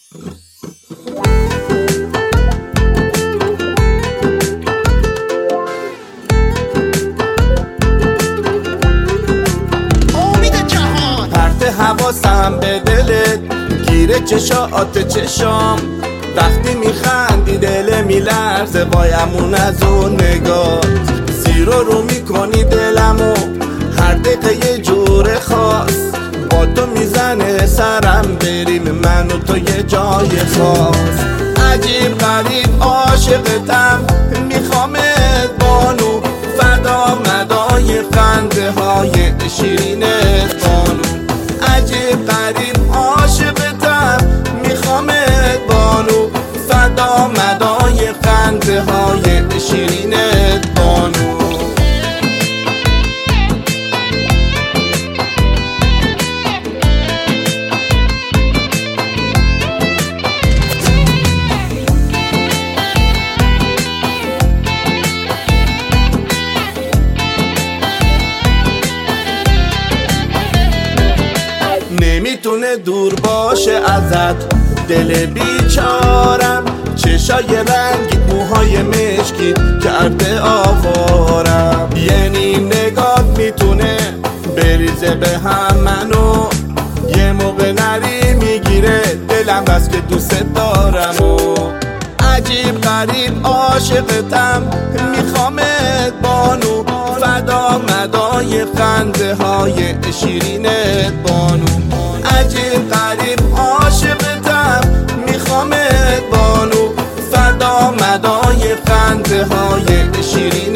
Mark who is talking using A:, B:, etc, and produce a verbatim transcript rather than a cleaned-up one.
A: حواسم به دلت گیره چشات چشام، وقتی میخندی دل میلرزه وایمون از اون نگاه. زیر و رو میکنی دلمو هر دقیقه یه جور خاص، با تو میزنه سرم بریم من و تو یه جای خاص. عجیب غریب عاشقتم میخوامت بانو، فدا مدای خنده های شیرینت بانو. عجیب غریب عاشقتم میخوامت بانو، فدا مدای خنده های شیرینت بانو. نمیتونه دور باشه ازت دل بیچارم، چشای رنگی موهای مشکی کرده آوارم. یعنی نگات میتونه بریزه به هم منو، یه موقع نری میگیره دلم بس که دوست دارم. و عجیب غریب عاشقتم میخوامت بانو، فدا مدای خنده های شیرینت بانو. عجیب غریب عاشقتم میخوامت بانو، فدا مدای خنده های شیرین